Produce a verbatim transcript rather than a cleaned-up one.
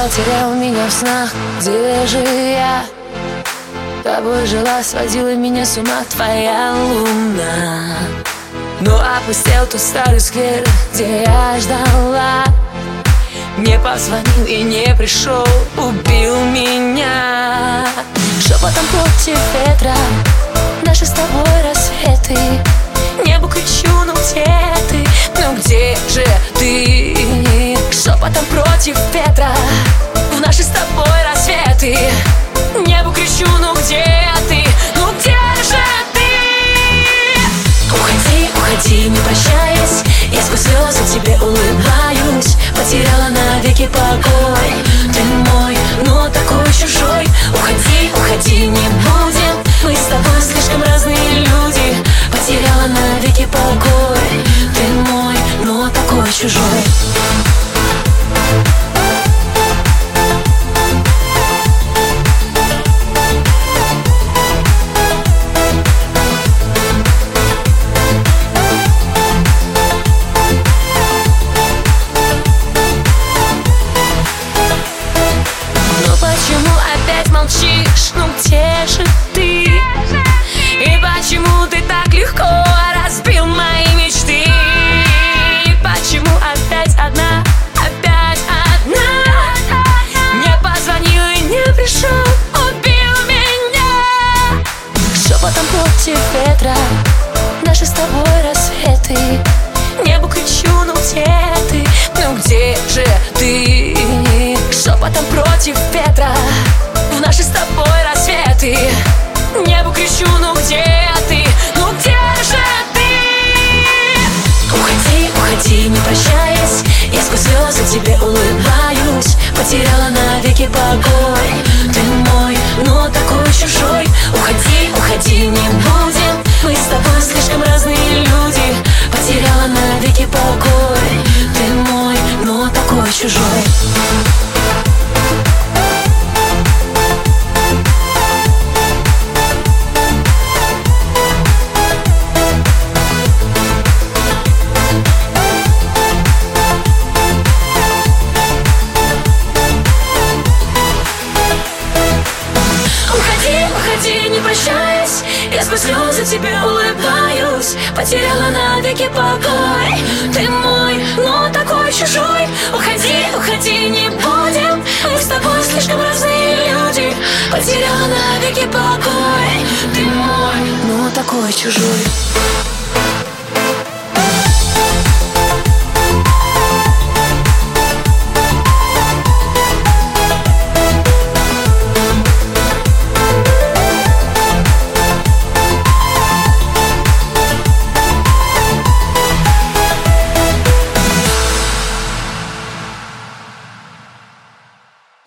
искал, терял меня в снах. Где же я? Тобой жила, сводила меня с ума твоя луна. Но опустел тот старый сквер, где я ждала. Не позвонил и не пришел, убил меня. Шепотом против ветра наши с тобой рассветы. Небу кричу, ну где ты, ну где же ты? Шепотом против ветра в наши с тобой рассветы. Небу кричу, ну где ты, ну где же ты? Уходи, уходи, не прощаясь, я сквозь слезы тебе улыбаюсь. Потеряла навеки покой, ты мой, но такой чужой. Уходи, уходи, не будем, мы с тобой слишком разные люди. Потеряла навеки покой, ты мой, но такой чужой. Молчишь, ну где же ты? И почему ты так легко разбил мои мечты? И почему опять одна, опять одна? Не позвонил и не пришел, убил меня. Шепотом против ветра наши с тобой рассветы. Небу кричу, ну где ты, ну где же ты? Шепотом против ветра в наши с тобой рассветы. Небу кричу, ну где ты, ну где же ты? Уходи, уходи, не прощаясь, я сквозь слезы тебе улыбаюсь. Потеряла навеки покой, ты мой, но такой чужой. Уходи, уходи, не будем, мы с тобой слишком разные люди. Потеряла навеки покой, ты мой, но такой чужой. Не прощаясь, я сквозь слезы тебе улыбаюсь. Потеряла навеки покой, ты мой, но такой чужой. Уходи, уходи, не будем, мы с тобой слишком разные люди. Потеряла навеки покой, ты мой, но такой чужой.